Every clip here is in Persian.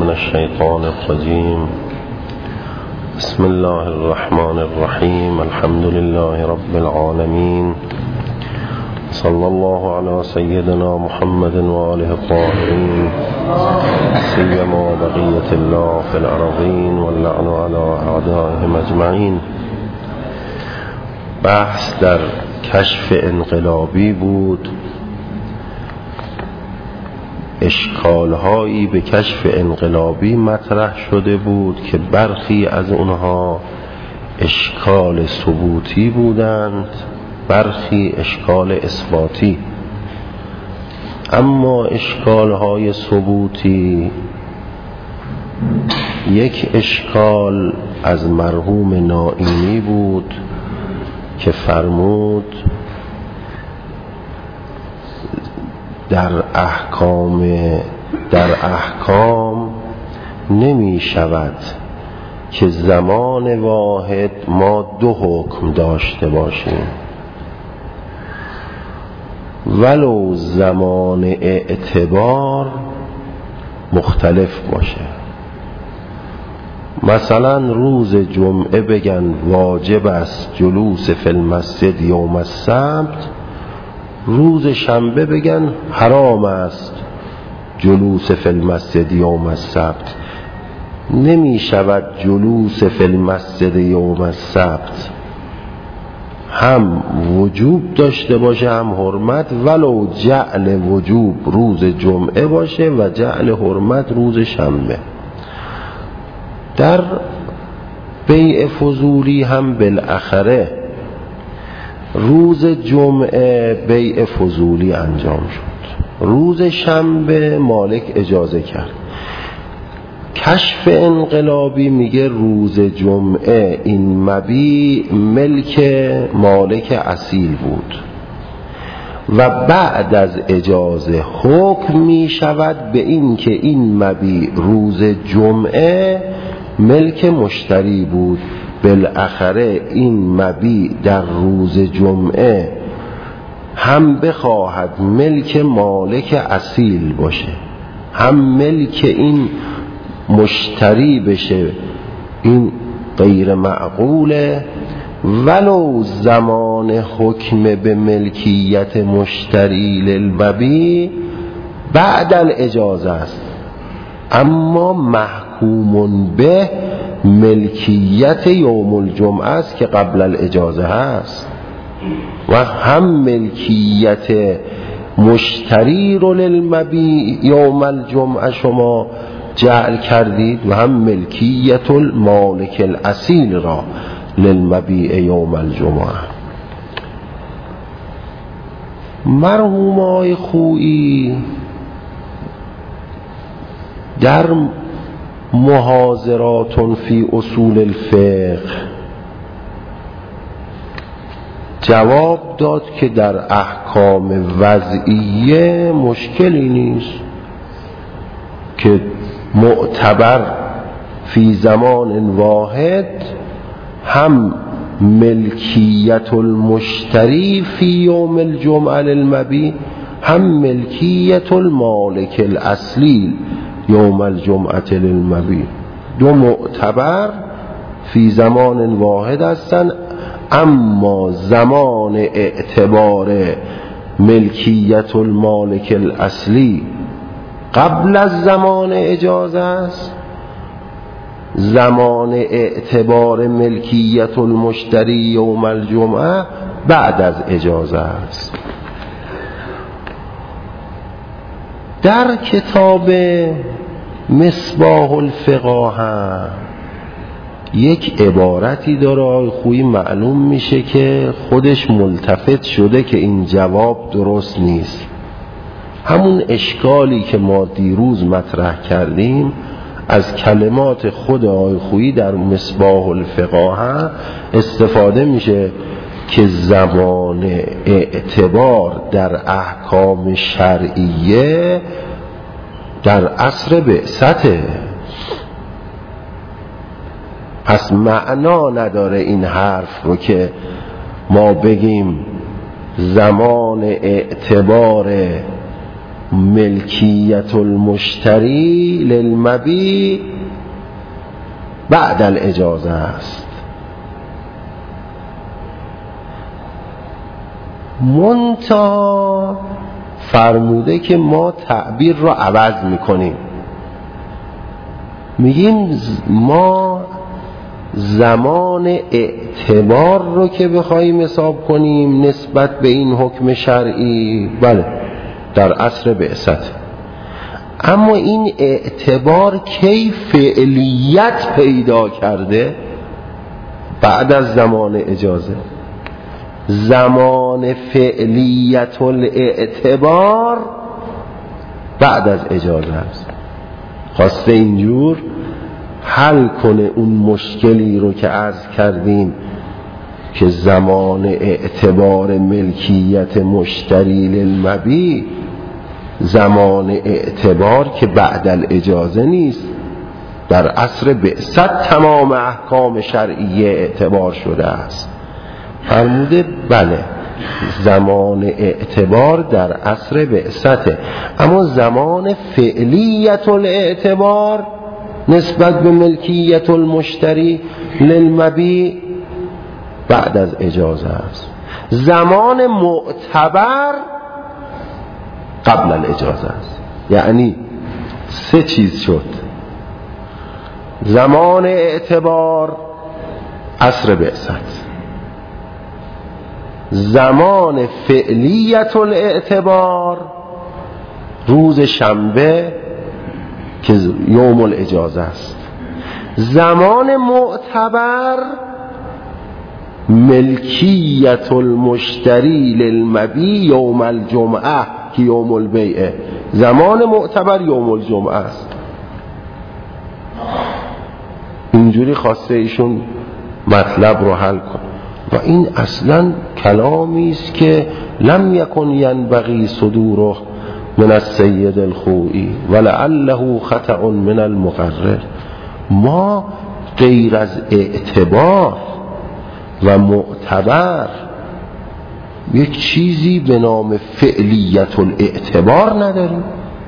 من الشيطان الرجيم. بسم الله الرحمن الرحيم. الحمد لله رب العالمين، صلى الله على سيدنا محمد وآله الطاهرين، سيما بقية الله في الأرضين، واللعن على أعدائهم أجمعين. بحث در کشف انقلابی بود. اشکالهایی به کشف انقلابی مطرح شده بود که برخی از اونها اشکال ثبوتی بودند، برخی اشکال اثباتی. اما اشکالهای ثبوتی، یک اشکال از مرحوم نائینی بود که فرمود در احکام نمی شود که زمان واحد ما دو حکم داشته باشیم، ولو زمان اعتبار مختلف باشه. مثلا روز جمعه بگن واجب است جلوس فی المسجد یوم السبت، روز شنبه بگن حرام است جلوس فی المسجد یوم السبت. نمی شود جلوس فی المسجد یوم السبت هم وجوب داشته باشه هم حرمت، ولو جعل وجوب روز جمعه باشه و جعل حرمت روز شنبه. در بیع فضولی هم بالاخره روز جمعه بیع فضولی انجام شد، روز شنبه مالک اجازه کرد. کشف انقلابی میگه روز جمعه این مبیع ملک مالک اصیل بود و بعد از اجازه حکم می شود به این که این مبیع روز جمعه ملک مشتری بود. بالاخره این مبیع در روز جمعه هم بخواهد ملک مالک اصیل باشه هم ملک این مشتری بشه، این غیر معقوله. ولو زمان حکم به ملکیت مشتری للمبیع بعد الاجازه است، اما محکوم به ملکیت یوم الجمعه است که قبل الاجازه هست. و هم ملکیت مشتری رو للمبیع یوم الجمعه شما جعل کردید و هم ملکیت المالک الاصیل را للمبیع یوم الجمعه. مرحوم آقای خویی در محاضرات فی اصول الفقه جواب داد که در احکام وضعیه مشکلی نیست که معتبر فی زمان واحد هم ملکیت المشتری فی یوم الجمعه للمبیع هم ملکیت المالک الاصلی یوم الجمعه للمبیع، دو معتبر فی زمان واحد هستند. اما زمان اعتبار ملکیت المالک الاصلی قبل از زمان اجازه است، زمان اعتبار ملکیت المشتری یوم الجمعه بعد از اجازه است. در کتاب مصباح الفقاهه یک عبارتی داره آقای خویی، معلوم میشه که خودش ملتفت شده که این جواب درست نیست. همون اشکالی که ما دیروز مطرح کردیم از کلمات خود آقای خویی در مصباح الفقاهه استفاده میشه که زمان اعتبار در احکام شرعیه در عصر بعثته. پس معنا نداره این حرف رو که ما بگیم زمان اعتبار ملکیت المشتری للمبیع بعد الاجازه است. منتها فرموده که ما تعبیر رو عوض میکنیم، میگیم ما زمان اعتبار رو که بخوایم حساب کنیم نسبت به این حکم شرعی، بله در عصر بعثت، اما این اعتبار کی فعلیت پیدا کرده؟ بعد از زمان اجازه. زمان فعلیت الاعتبار بعد از اجازه است. خواسته اینجور حل کنه اون مشکلی رو که عرض کردیم که زمان اعتبار ملکیت مشتری للمبیع زمان اعتبار که بعد الاجازه نیست، در عصر بعثت تمام احکام شرعیه اعتبار شده است. فرموده بله زمان اعتبار در عصر بعثته، اما زمان فعلیت الاعتبار نسبت به ملکیت المشتری للمبیع بعد از اجازه است. زمان معتبر قبل الاجازه است. یعنی سه چیز شد: زمان اعتبار عصر بعثت، زمان فعلیت الاعتبار روز شنبه که یوم الاجازه است، زمان معتبر ملکیت المشتری للمبیع یوم الجمعه که یوم البیعه. زمان معتبر یوم الجمعه است. اینجوری خواسته ایشون مطلب رو حل کن و این اصلا کلامی است که لم یکن ینبغی صدوره من السید الخوئی ولعله خطأ من المقرر. ما غیر از اعتبار و معتبر یک چیزی به نام فعلیت الاعتبار نداریم.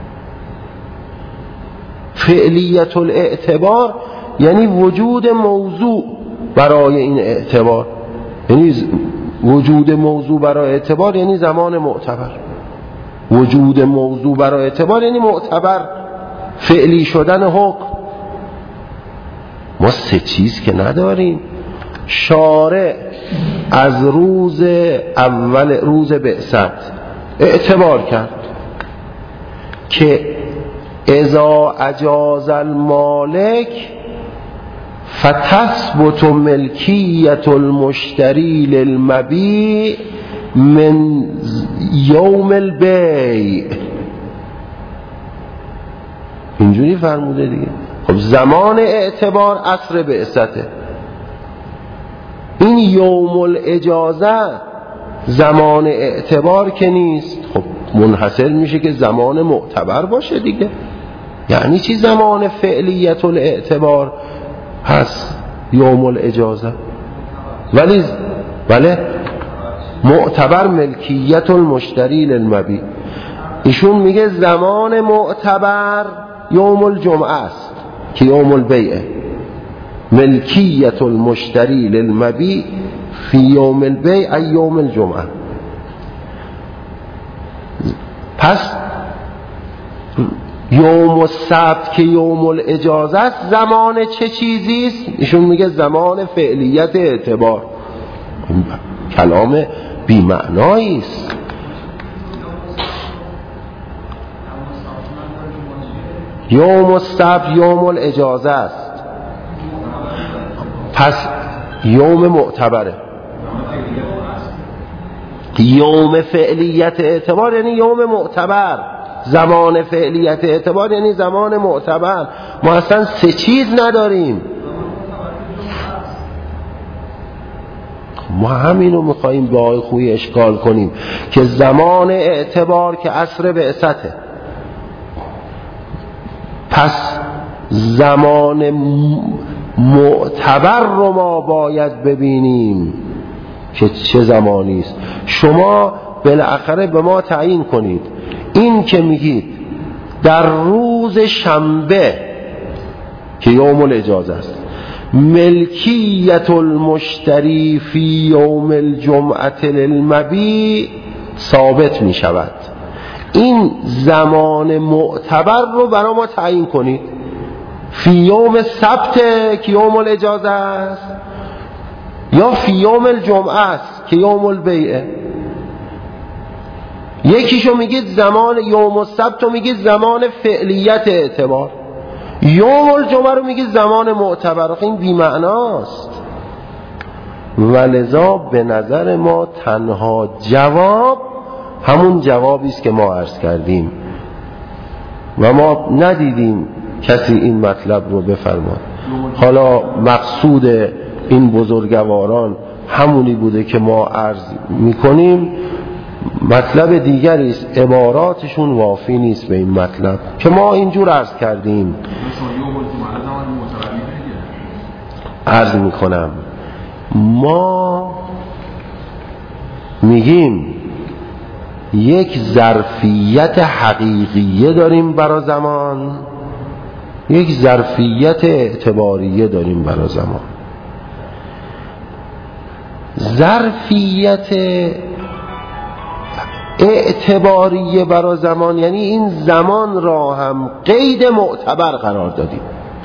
فعلیت الاعتبار یعنی وجود موضوع برای این اعتبار، یعنی وجود موضوع برای اعتبار یعنی زمان معتبر. وجود موضوع برای اعتبار یعنی معتبر، فعلی شدن حکم. ما سه چیز که نداریم. شارع از روز اول روز بعثت اعتبار کرد که اذا اجاز المالک فتثبت ملکیت المشتری للمبیع من یوم البیع. اینجوری فرموده دیگه. خب زمان اعتبار عصر بعثته. این یوم الاجازه زمان اعتبار که نیست، خب منحصر میشه که زمان معتبر باشه دیگه. یعنی چی زمان فعلیت الاعتبار هست یوم الاجازه، ولی بله معتبر ملکیت المشتری للمبیع. ایشون میگه زمان معتبر یوم الجمعه است که یوم البیعه. ملکیت المشتری للمبیع فی یوم البیع ای یوم الجمعه. پس یوم السبت که یوم الاجازه است زمان چه چیزیست؟ ایشون میگه زمان فعلیت اعتبار. کلام بی معنایی است. یوم السبت یوم الاجازه است، پس یوم معتبره. یوم فعلیت اعتبار یعنی یوم معتبر، زمان فعلیت اعتبار یعنی زمان معتبر. ما اصلا سه چیز نداریم. ما همینو میخواییم به آقای خویی اشکال کنیم که زمان اعتبار که عصر بعثته، پس زمان معتبر رو ما باید ببینیم که چه زمانی است. شما بالاخره به ما تعیین کنید این که میگید در روز شنبه که یوم الاجازه است ملکیت المشتری فی یوم الجمعه للمبیع ثابت می شود. این زمان معتبر رو برای ما تعیین کنید. فی یوم سبت که یوم الاجازه است یا فی یوم الجمعه است که یوم البیعه. یکیشو میگید زمان یوم السبت رو میگید زمان فعلیت اعتبار، یوم الجمعه رو میگید زمان معتبر. این بی معناست. ولذا به نظر ما تنها جواب همون جوابی است که ما عرض کردیم و ما ندیدیم کسی این مطلب رو بفرماد. حالا مقصود این بزرگواران همونی بوده که ما عرض میکنیم، مطلب دیگری است، عباراتشون وافی نیست به این مطلب که ما اینجور عرض کردیم. عرض میکنم ما میگیم یک ظرفیت حقیقیه داریم برای زمان، یک ظرفیت اعتباریه داریم برای زمان. ظرفیت اعتباریه برای زمان یعنی این زمان را هم قید معتبر قرار دادیم.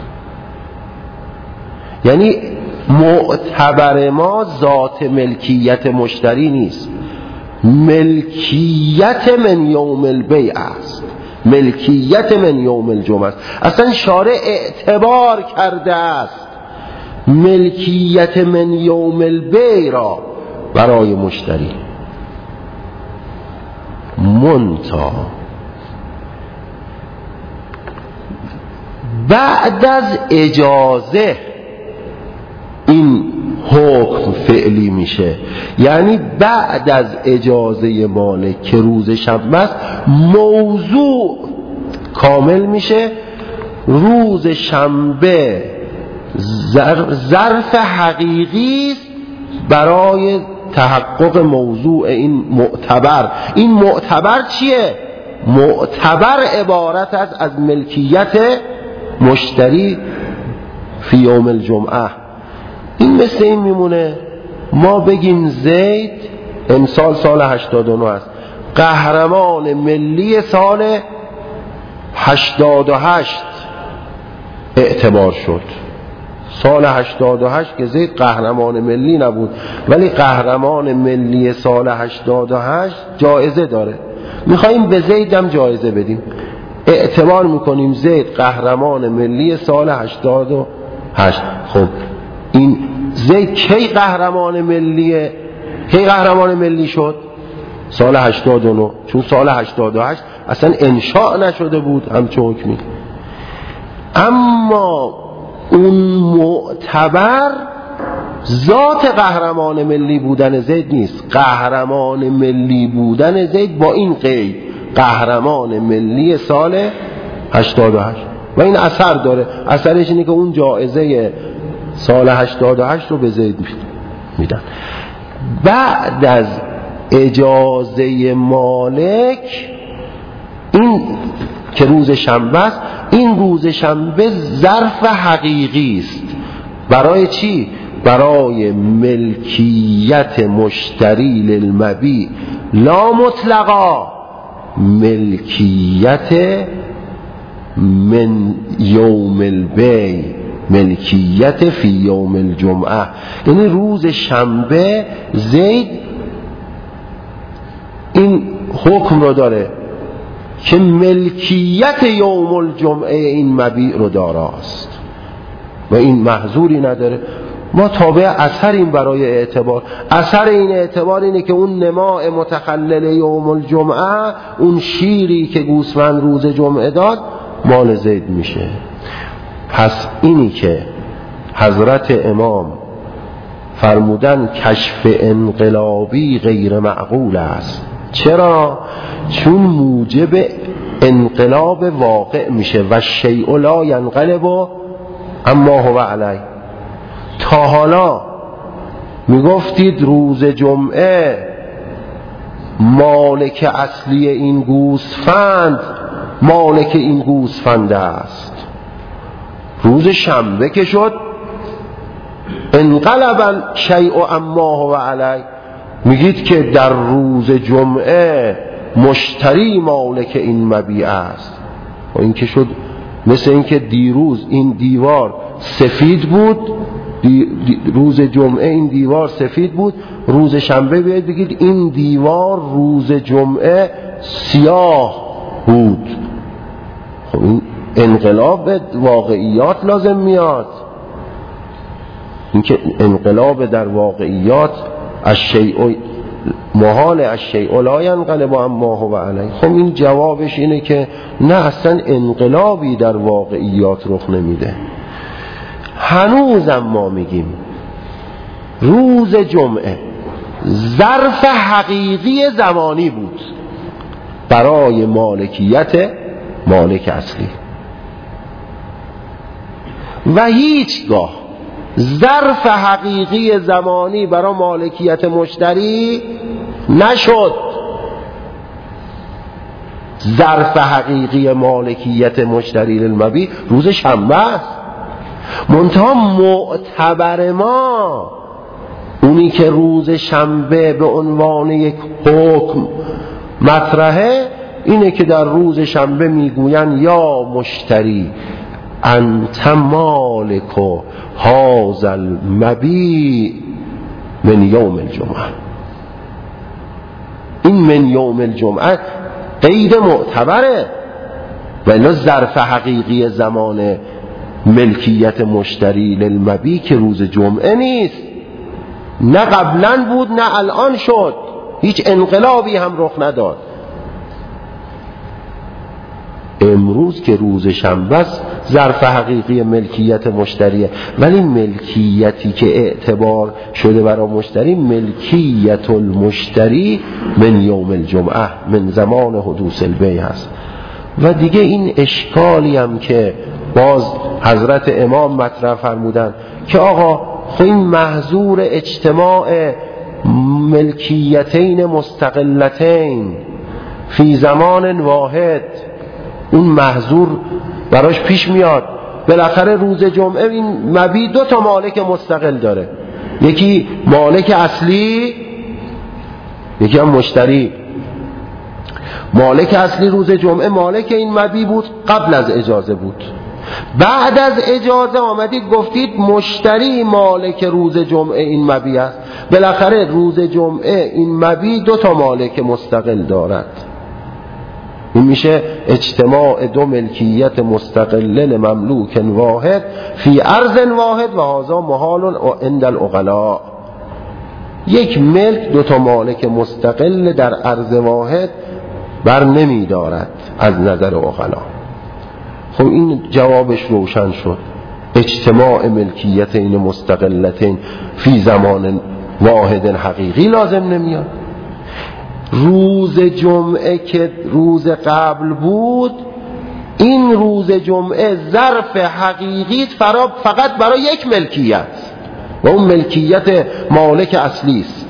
یعنی معتبر ما ذات ملکیت مشتری نیست، ملکیت من یوم البیع است، ملکیت من یوم الجمعه است. اصلا شارع اعتبار کرده است ملکیت من یوم البیع را برای مشتری. منتها بعد از اجازه این حکم فعلی میشه، یعنی بعد از اجازه مالک که روز شنبه است موضوع کامل میشه. روز شنبه ظرف حقیقی است برای تحقق موضوع این معتبر. این معتبر چیه؟ معتبر عبارت است از ملکیت مشتری فی یوم الجمعه. این مثل این میمونه ما بگیم زید امسال سال 89 است، قهرمان ملی سال 88 اعتبار شد. سال 88 که زید قهرمان ملی نبود ولی قهرمان ملی سال 88 جایزه داره، میخواییم به زید هم جایزه بدیم، اعتبار میکنیم زید قهرمان ملی سال 88. خب این زید کی قهرمان ملی شد؟ سال 89. چون سال 88 اصلا انشاء نشده بود همچون حکمی. اما اون معتبر ذات قهرمان ملی بودن زید نیست، قهرمان ملی بودن زید با این قید قهرمان ملی سال 88 و این اثر داره. اثرش اینه که اون جایزه سال 88 رو به زید میدن. بعد از اجازه مالک این که روز شنبه است، این روز شنبه ظرف حقیقی است. برای چی؟ برای ملکیت مشتری للمبیع لا مطلقا، ملکیت من یوم البیع، ملکیت فی یوم الجمعه. یعنی روز شنبه زید این حکم رو داره که ملکیت یوم الجمعه این مبیع رو داراست و این محظوری نداره. ما تابع اثریم برای اعتبار. اثر این اعتبار اینه که اون نماء متخلل یوم الجمعه، اون شیری که گوسفند روز جمعه داد، مال زید میشه. پس اینی که حضرت امام فرمودن کشف انقلابی غیر معقول است. چرا؟ چون موجب انقلاب واقع میشه و شیء لا ینقلب اما هو علی. تا حالا میگفتید روز جمعه مالک اصلی این گوسفند مالک این گوسفند است. روز شنبه که شد انقلب شیء عما هو علی، میگید که در روز جمعه مشتری مالک این مبیع است. و این که شد مثل این که دیروز این دیوار سفید بود، روز جمعه این دیوار سفید بود، روز شنبه بیاید بگید این دیوار روز جمعه سیاه بود. خب این انقلاب واقعیات لازم میاد. این که انقلاب در واقعیات الشیء محال الشیء لا ینقلب عما هو علیه. خب این جوابش اینه که نه، اصلا انقلابی در واقعیات رخ نمیده. هنوزم ما میگیم روز جمعه ظرف حقیقی زمانی بود برای مالکیت مالک اصلی و هیچگاه ظرف حقیقی زمانی برای مالکیت مشتری نشد. ظرف حقیقی مالکیت مشتری للمبیع روز شنبه است. منتها معتبر ما اونی که روز شنبه به عنوان یک حکم مطرحه اینه که در روز شنبه میگوین یا مشتری انت مالک هذا المبیع من یوم الجمعه. این من یوم الجمعه قید معتبره و اینا ظرف حقیقی زمان ملکیت مشتری للمبیع که روز جمعه نیست، نه قبلا بود نه الان شد، هیچ انقلابی هم رخ نداد. امروز که روز شنبه است ظرف حقیقی ملکیت مشتریه، ولی ملکیتی که اعتبار شده برای مشتری ملکیت المشتری من یوم الجمعه من زمان حدوث البیع هست. و دیگه این اشکالی هم که باز حضرت امام مطرح فرمودن که آقا خب این محظور اجتماع ملکیتین مستقلتین فی زمان واحد، اون محظور براش پیش میاد. بالاخره روز جمعه این مبیع دو تا مالک مستقل داره، یکی مالک اصلی یکی هم مشتری. مالک اصلی روز جمعه مالک این مبیع بود، قبل از اجازه بود. بعد از اجازه آمدید گفتید مشتری مالک روز جمعه این مبیع است. بالاخره روز جمعه این مبیع دو تا مالک مستقل دارد. این میشه اجتماع دو ملکیت مستقل مملوک واحد فی ارض واحد و هذا محال عند العقلاء. یک ملک دو تا مالک مستقل در ارض واحد بر نمی دارد از نظر عقلاء. خب این جوابش روشن شد. اجتماع ملکیت این مستقلتین فی زمان واحد حقیقی لازم نمیاد. روز جمعه که روز قبل بود، این روز جمعه ظرف حقیقی فقط برای یک ملکیت و اون ملکیت مالک اصلی است.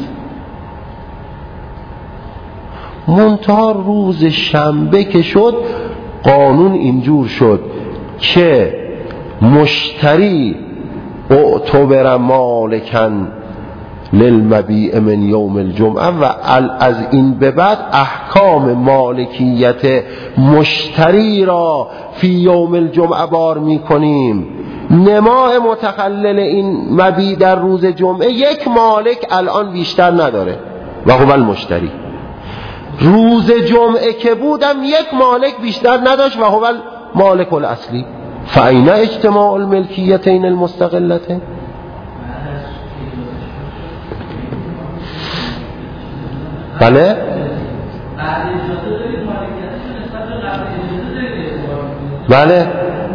منتها روز شنبه که شد قانون اینجور شد که مشتری اعتبر مالکن للمبیع من یوم الجمعه و از این به بعد احکام مالکیت مشتری را فی یوم الجمعه بار می کنیم. نماء متخلل این مبیع در روز جمعه یک مالک الان بیشتر نداره و هو المشتری. روز جمعه که بودم یک مالک بیشتر نداشت و هو المالک الاصلی. فاین اجتماع الملکیتین المستقلتین؟ بله؟ بله؟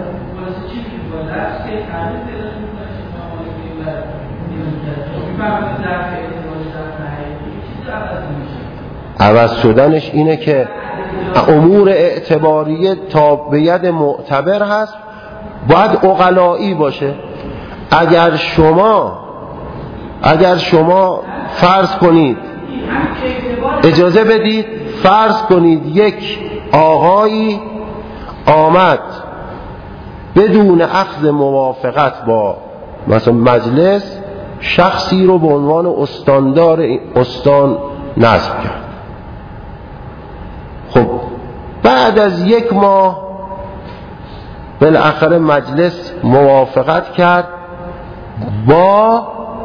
عوض شدنش اینه که امور اعتباریه تا به ید معتبر هست، باید عقلایی باشه. اگر شما فرض کنید اجازه بدید فرض کنید یک آقایی آمد بدون اخذ موافقت با مثلا مجلس شخصی رو به عنوان استاندار استان نصب کرد. خب بعد از 1 ماه بالاخره مجلس موافقت کرد با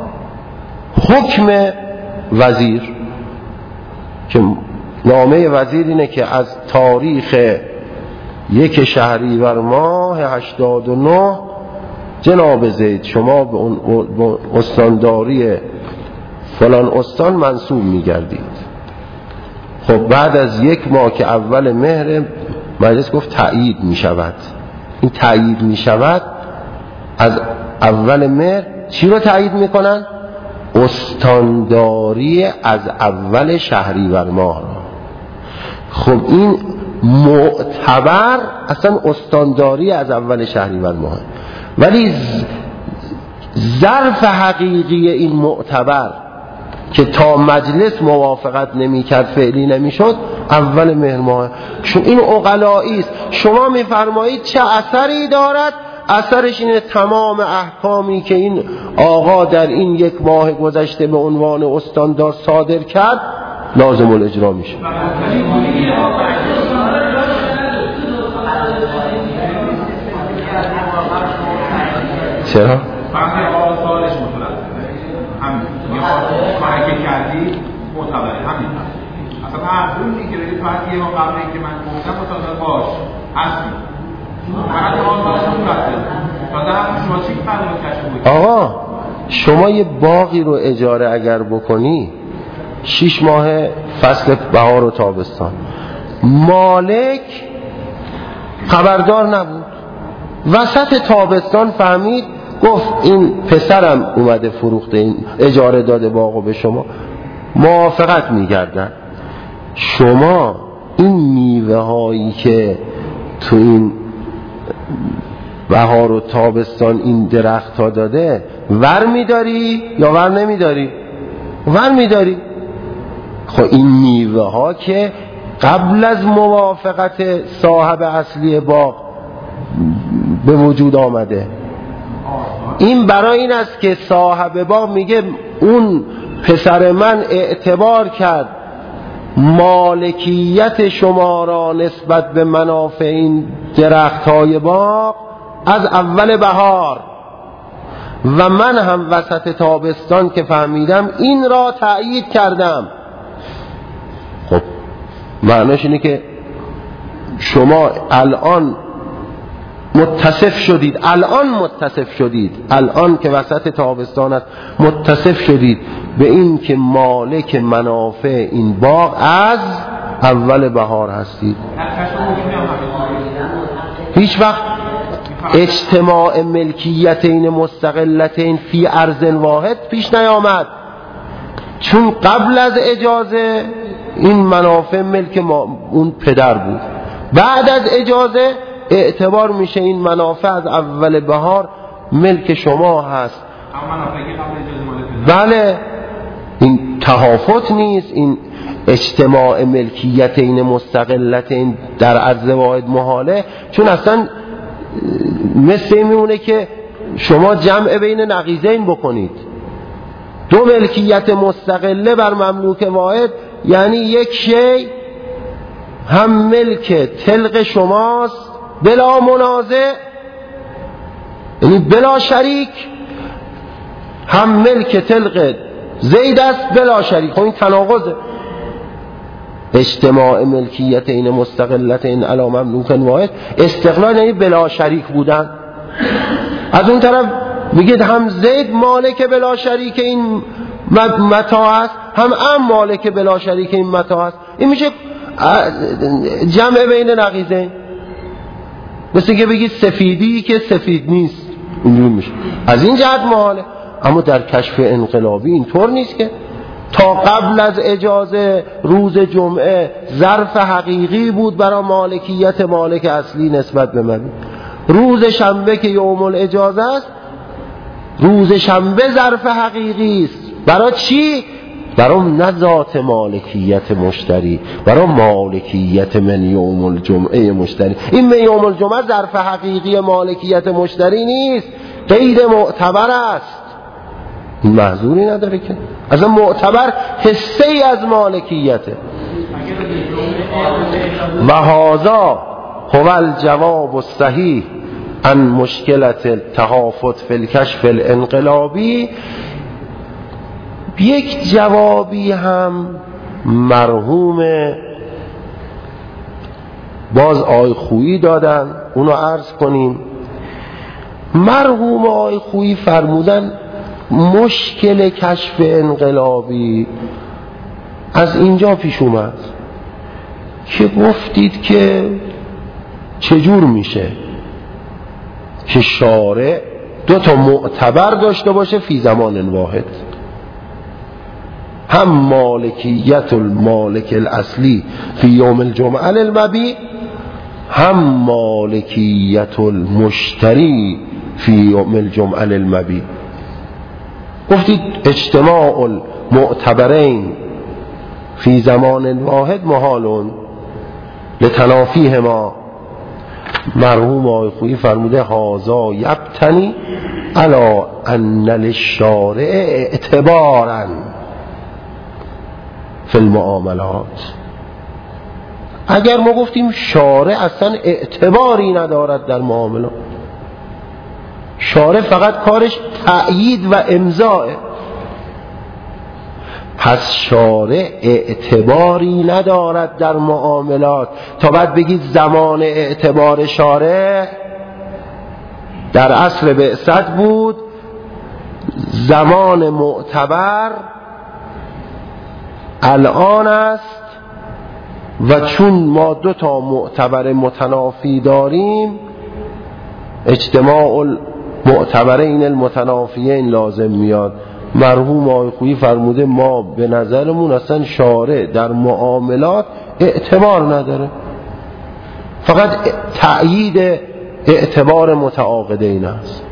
حکم وزیر که نامه وزیر اینه که از تاریخ 1 شهریور ماه 89 جناب زید شما به استانداری فلان استان منصوب می‌گردید. خب بعد از 1 ماه که اول مهر مجلس گفت تایید می‌شود. این تایید می‌شود از اول مهر چی رو تایید می‌کنن؟ استانداری از اول شهریور ماه را. خب این معتبر اصلا استانداری از اول شهریور ماه، ولی ظرف حقیقی این معتبر که تا مجلس موافقت نمی‌کرد فعلی نمی‌شد اول مهر ماه. چون این عقلایی است. شما می‌فرمایید چه اثری دارد؟ اثرش اینه تمام احکامی که این آقا در این 1 ماه گذشته به عنوان استاندار صادر کرد لازم الاجرا میشه. چرا؟ فهمی آقا سوالش متوجه همین کاری که کردی معتبره همین اصلا حرفونی که بگید فقط 1 ماه قبل اینکه من گفتم مطابق باش هستی فقط آقا سوالش متوجه آقا شما یه باغی رو اجاره اگر بکنی 6 ماه فصل بهار و تابستان مالک خبردار نبود، وسط تابستان فهمید گفت این پسرم اومده فروخته این اجاره داده باغو به شما، موافقت می‌گردن. شما این میوه هایی که تو این بهار و تابستان این درخت ها داده ور میداری یا ور نمیداری؟ ور میداری. خب این میوه ها که قبل از موافقت صاحب اصلی باغ به وجود آمده، این برای این است که صاحب باغ میگه اون پسر من اعتبار کرد مالکیت شما را نسبت به منافع این درخت های باغ از اول بهار و من هم وسط تابستان که فهمیدم این را تأیید کردم. خب معنیش اینه که شما الان متصف شدید، الان که وسط تابستان است متصف شدید به این که مالک منافع این باغ از اول بهار هستید. هیچ وقت اجتماع ملکیتین مستقلتین فی ارض واحد پیش نیامد، چون قبل از اجازه این منافع ملک ما اون پدر بود، بعد از اجازه اعتبار میشه این منافع از اول بهار ملک شما هست. بله این تهافت نیست، این اجتماع ملکیتین مستقلتین در عرض واحد محاله، چون اصلا مثل این میمونه که شما جمع بین نقیضین بکنید. 2 ملکیت مستقله بر مملوک واحد یعنی یک شی هم ملک طلق شماست بلا منازع، یعنی بلا شریک، هم ملک طلق زید است بلا شریک. خب این تناقضه. اجتماع ملکیت این مستقلت این علی مملوک واحد استقلال یعنی بلا شریک بودن. از اون طرف میگید هم زید مالک بلا شریک این متاع است، هم مالک بلا شریک این متاع است. این میشه جمع بین نقیضین. مثل که بگید سفیدی که سفید نیست، اینجوری میشه. از این جهت محاله. اما در کشف انقلابی اینطور نیست که تا قبل از اجازه روز جمعه ظرف حقیقی بود برای مالکیت مالک اصلی نسبت به من. روز شنبه که یوم الاجازه است، روز شنبه ظرف حقیقی است. برای چی؟ برام نه ذات مالکیت مشتری، برام مالکیت من یوم الجمعه مشتری. این من یوم الجمعه ظرف حقیقی مالکیت مشتری نیست، غیر معتبر است. این محظوری نداره که اصلا معتبر حصه ای از مالکیته. و هذا هو الجواب الصحیح عن مشکلت تهافت فی الکشف الانقلابی. یک جوابی هم مرحوم باز آقای خویی دادن، اونو عرض کنیم. مرحوم آقای خویی فرمودن مشکل کشف انقلابی از اینجا پیش اومد که گفتید که چجور میشه که شارع دو تا معتبر داشته باشه فی زمان واحد، هم مالکیت المالک الاصلی فی یوم الجمعه للمبیع، هم مالکیت المشتری فی یوم الجمعه للمبیع. گفتید اجتماع المعتبرین فی زمان واحد محال لتنافیهما. مرحوم آقای خویی فرموده هذا یبتنی علی ان للشارع اعتبارا فی المعاملات. اگر ما گفتیم شارع اصلا اعتباری ندارد در معاملات، شارع فقط کارش تأیید و امضاء، پس شارع اعتباری ندارد در معاملات تا بعد بگید زمان اعتبار شارع در عصر بعثت بود، زمان معتبر الان است و چون ما دو تا معتبر متنافی داریم اجتماع المعتبرین المتنافیین لازم میاد. مرحوم آقای خویی فرموده ما به نظرمون اصلا شارع در معاملات اعتبار نداره، فقط تأیید اعتبار متعاقدین است.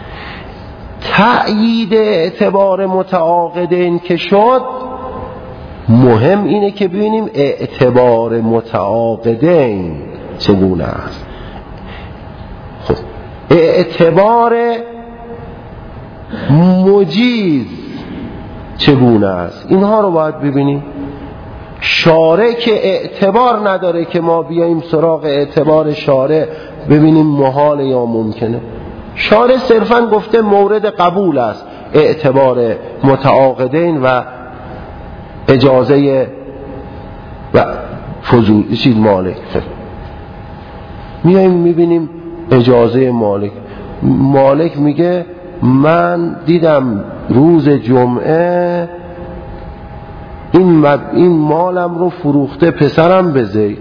تأیید اعتبار متعاقدین که شد، مهم اینه که ببینیم اعتبار متعاقدین چگونه است. خب اعتبار مجیز چگونه است، اینها رو باید ببینیم. شارع که اعتبار نداره که ما بیاییم سراغ اعتبار شارع ببینیم محال یا ممکنه. شارع صرفاً گفته مورد قبول است اعتبار متعاقدین و اجازه و فضول چیز مالک. میاییم میبینیم اجازه مالک میگه من دیدم روز جمعه این مالم رو فروخته پسرم به زید،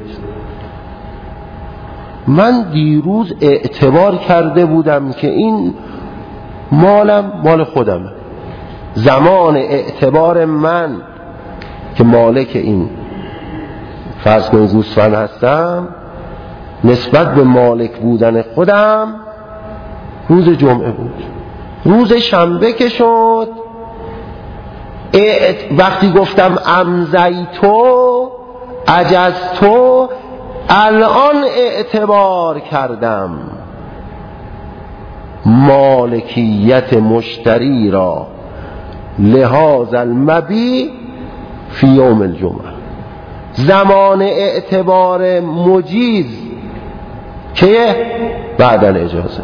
من دیروز اعتبار کرده بودم که این مالم مال خودمه، زمان اعتبار من که مالک این فرض کنید گوسفند هستم نسبت به مالک بودن خودم روز جمعه بود. روز شنبه که شد وقتی گفتم امضیتو عجزتو الان اعتبار کردم مالکیت مشتری را لحاظ المبیع فی یوم الجمعه. زمان اعتبار مجیز که بعد الاجازه.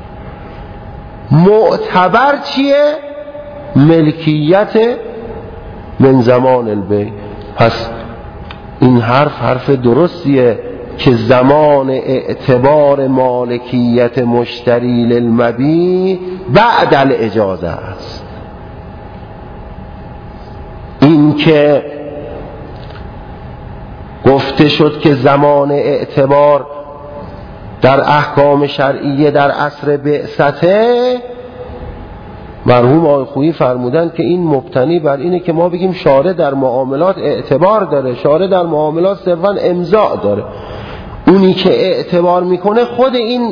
معتبر چیه؟ ملکیت من زمان البیع. پس این حرف درستیه که زمان اعتبار مالکیت مشتری للمبیع بعد الاجازه است. این که گفته شد که زمان اعتبار در احکام شرعیه در عصر بعثته، مرحوم آقای خویی فرمودن که این مبتنی بر اینه که ما بگیم شارع در معاملات اعتبار داره، شارع در معاملات صرفا امضاء داره. اونی که اعتبار میکنه خود این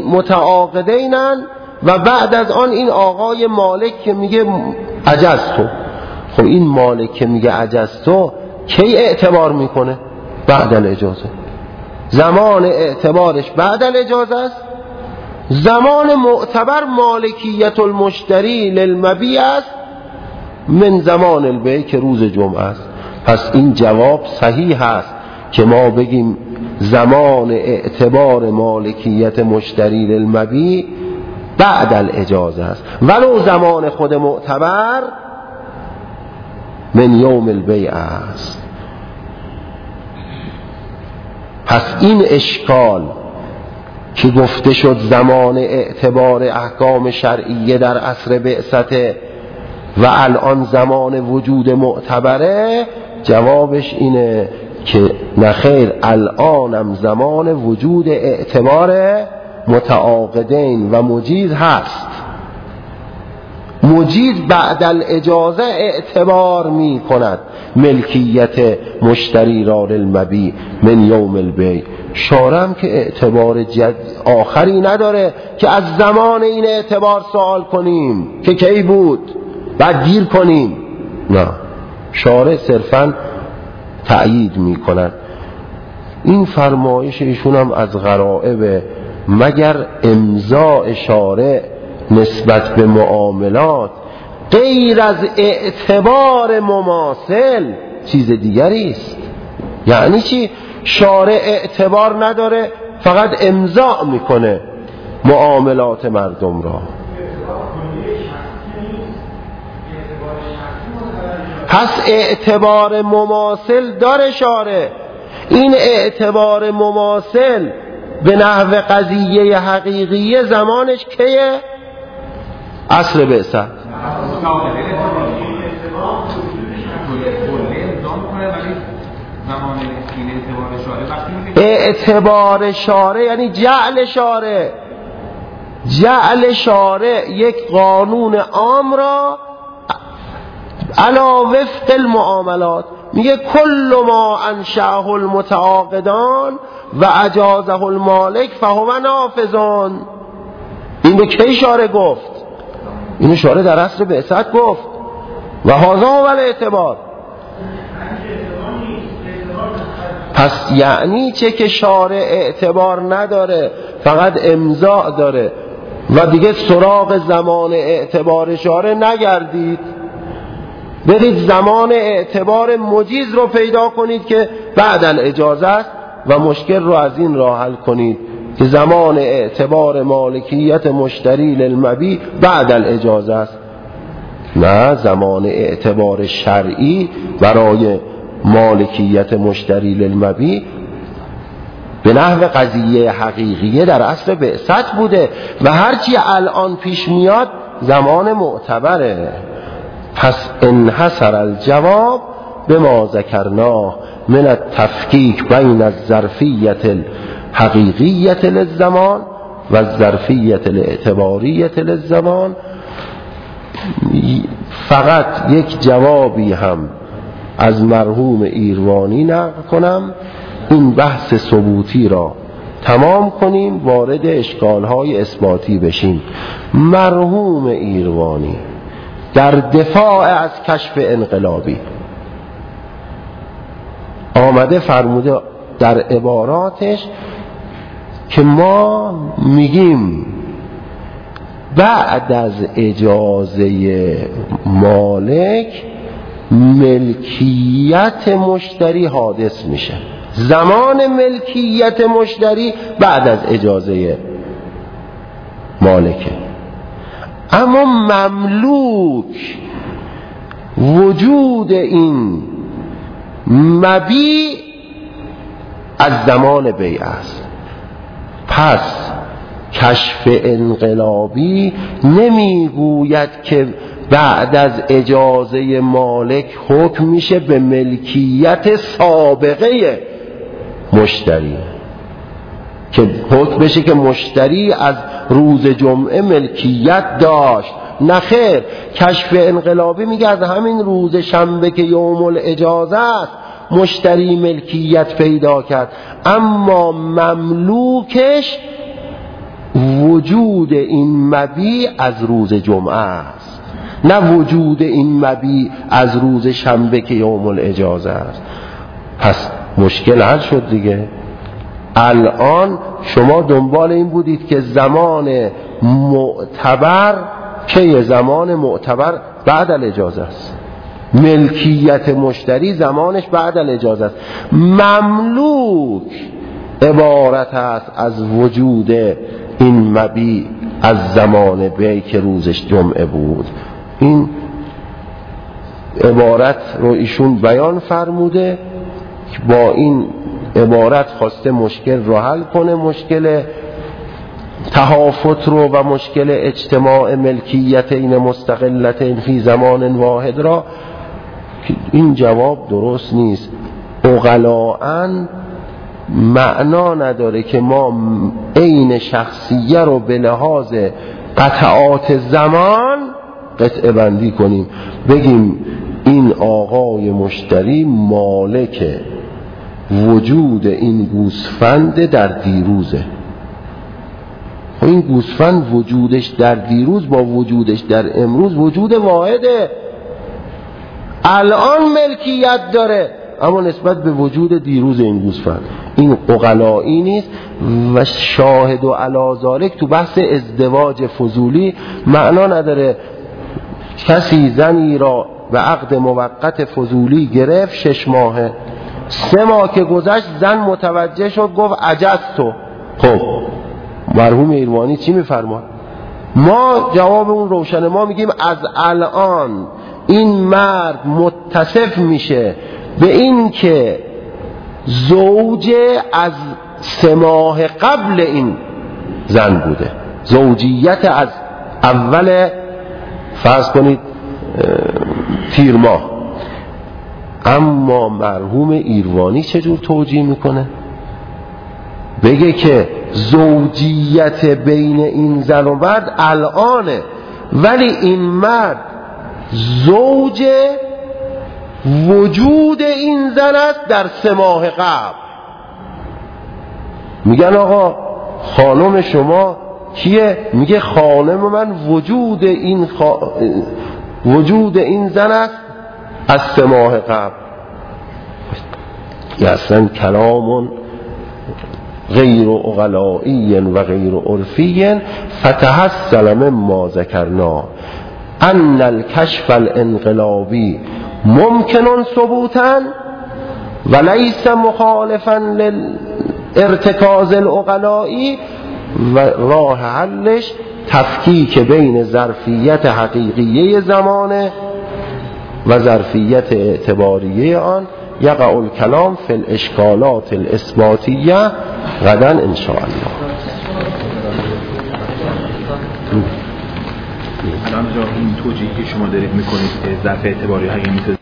متعاقدینن و بعد از آن این آقای مالک که میگه عجزتو. خب این مالک که میگه عجزتو کی اعتبار میکنه؟ بعد الاجازه. زمان اعتبارش بعد الاجازه است. زمان معتبر مالکیت المشتری للمبیع است من زمان البیع که روز جمعه است. پس این جواب صحیح است که ما بگیم زمان اعتبار مالکیت مشتری للمبیع بعد الاجازه است، ولو زمان خود معتبر من یوم البیع است. پس این اشکال که گفته شد زمان اعتبار احکام شرعیه در عصر بعثته و الان زمان وجود معتبره، جوابش اینه که نخیر، الانم زمان وجود اعتبار متعاقدین و مجیز هست. مجیز بعد الاجازه اعتبار می کند ملکیت مشتری را للمبیع من یوم البیع. شارم که اعتبار آخری نداره که از زمان این اعتبار سوال کنیم که کی بود بعد گیر کنیم. نه، شارع صرفاً تأیید می کند. این فرمایش ایشون هم از غرائب، مگر امضاء شارع نسبت به معاملات غیر از اعتبار مماثل چیز دیگری است. یعنی چی؟ شارع اعتبار نداره، فقط امضاء میکنه معاملات مردم را. پس اعتبار مماثل داره شارع. این اعتبار مماثل به نحو قضیه حقیقیه زمانش کیه؟ عصر بعثت. اعتبار شارع یعنی جعل شارع. جعل شارع یک قانون عام را علی وفق المعاملات، میگه کل ما انشأه المتعاقدان و اجازه المالک فهو نافذ. این به کی شارع گفت؟ اینو شارع در عصر بعثت گفت و هذا هو الاعتبار. پس یعنی چه که شارع اعتبار نداره، فقط امضاء داره و دیگه سراغ زمان اعتبار شارع نگردید، برید زمان اعتبار مجیز رو پیدا کنید که بعد الاجازه است و مشکل رو از این راه حل کنید که زمان اعتبار مالکیت مشتری للمبیع بعد الاجازه است. نه، زمان اعتبار شرعی برای مالکیت مشتری للمبیع به نحو قضیه حقیقیه در عصر بعثت بوده و هرچی الان پیش میاد زمان معتبره. پس انحصر الجواب بما ذکرناه من التفکیک بین الظرفیت الحقیقیت للزمان و الظرفیت الاعتباریت للزمان. فقط یک جوابی هم از مرحوم ایروانی نقل کنم، این بحث ثبوتی را تمام کنیم، وارد اشکالهای اثباتی بشیم. مرحوم ایروانی در دفاع از کشف انقلابی آمده فرموده در عباراتش که ما میگیم بعد از اجازه مالک ملکیت مشتری حادث میشه. زمان ملکیت مشتری بعد از اجازه مالکه، اما مملوک وجود این مبیع از زمان بیع است. پس کشف انقلابی نمیگوید که بعد از اجازه مالک حکم میشه به ملکیت سابقه مشتری، که حکم بشه که مشتری از روز جمعه ملکیت داشت. نخیر، کشف انقلابی میگه از همین روز شنبه که یوم الاجازه است مشتری ملکیت پیدا کرد، اما مملوکش وجود این مبیع از روز جمعه است، نه وجود این مبیع از روز شنبه که یوم الاجازه است. پس مشکل حل شد دیگه. الان شما دنبال این بودید که زمان معتبر که زمان معتبر بعد الاجازه است، ملکیت مشتری زمانش بعد الاجازه است. مملوک عبارت است از وجود این مبیع از زمان بیع که روزش جمعه بود. این عبارت رو ایشون بیان فرموده که با این عبارت خواسته مشکل رو حل کنه، مشکل تهافت رو و مشکل اجتماع ملکیت این مستقلت فی زمان واحد را. این جواب درست نیست. عقلاً معنا نداره که ما عین شخصیه رو به لحاظ قطعات زمان قطعه بندی کنیم، بگیم این آقای مشتری مالک وجود این گوسفند در دیروزه. این گوسفند وجودش در دیروز با وجودش در امروز وجود واحده، الان ملکیت داره اما نسبت به وجود دیروز این گوسفند. این عقلائی نیست و شاهد و علی ذالک تو بحث ازدواج فضولی معنا نداره. کسی زنی را به عقد موقت فضولی گرفت 6 ماهه، 3 ماه که گذشت زن متوجه شد گفت عجزتو. خب مرحوم ایروانی چی میفرماد؟ ما جواب اون روشن، ما میگیم از الان این مرد متصف میشه به این که زوج از 3 ماه قبل این زن بوده، زوجیت از اول فرض کنید تیر ماه. اما مرحوم ایروانی چجور توجیه میکنه؟ بگه که زوجیت بین این زن و مرد الانه، ولی این مرد زوج وجود این زن است در 3 ماه قبل. میگن آقا خانم شما کیه؟ میگه خانم من وجود این زن است از 3 ماه قبل. یا اصلا کلام غیر عقلائی و غیر عرفی. فتحصل مما ذکرنا ان الکشف الانقلابی ممکن ثبوتا وليس مخالفا للارتکاز العقلائی، و راه حلش تفکیک بین ظرفیت حقیقیه زمانه و ظرفیت اعتباریه آن. یقع الکلام فی الاشکالات الاثباتیه غدا ان شاء الله. الان این توجیهی که شما دارید میکنید که ظرف اعتباری حقیقی